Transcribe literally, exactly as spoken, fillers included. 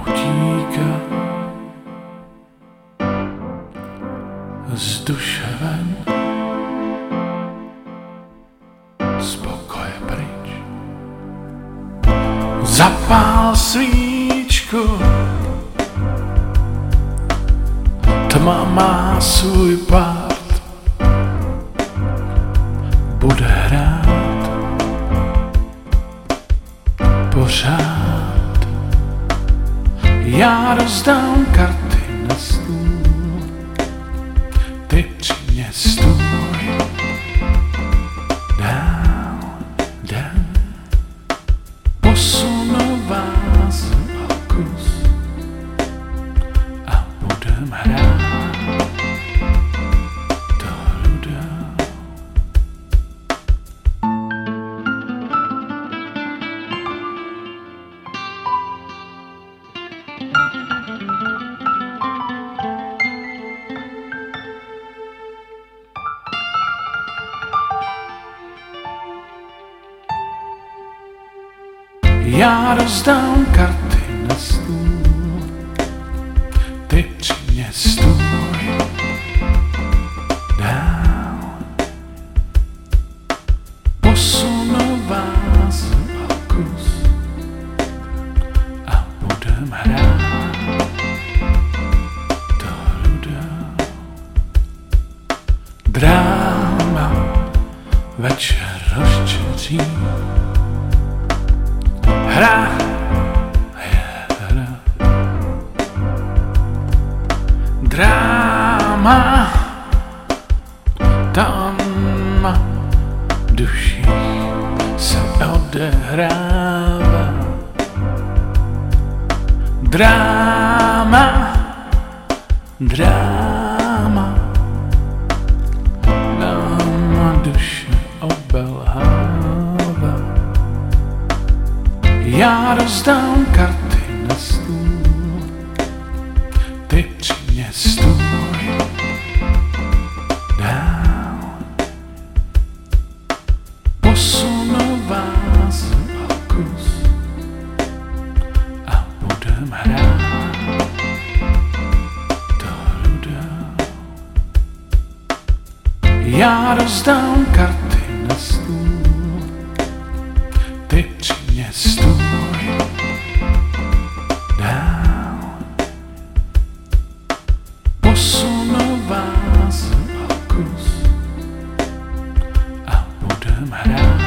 utíká z duše ven, z pokoje pryč. Zapál svíčku, tma má svůj pád, bude hrát pořád. Já rozdám karty na stůl, ty při mě stůj. Down, down, posunu vás o kus a budem hrát do luda. Já rozdám karty na stůl, ty při mě stůj. Down, posunu vás o kus a budem hrát do luda. Dráma večer rozčeří, hra je hra. Dráma tam v duši se odehrává. Dráma, dráma nám duše obelhává. Já rozdám karty na stůl, ty při mě stůj. Down, posunu vás o kus a budem hrát do luda. Já rozdám karty na stůl, ty při mě stůj. Down, posunu vás o kus a budem hrát